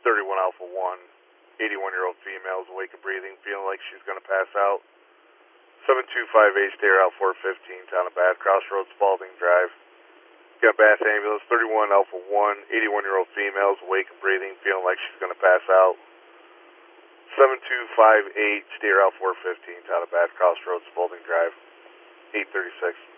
31 Alpha 1, 81-year-old female is awake and breathing, feeling like she's going to pass out. 7258 Stair out 415, town of Bath, Crossroads, Spalding Drive. Got Bath ambulance, 31 Alpha 1, 81-year-old female is awake and breathing, feeling like she's going to pass out. 7258 Stair out 415, town of Bath, Crossroads, Spalding Drive. 836.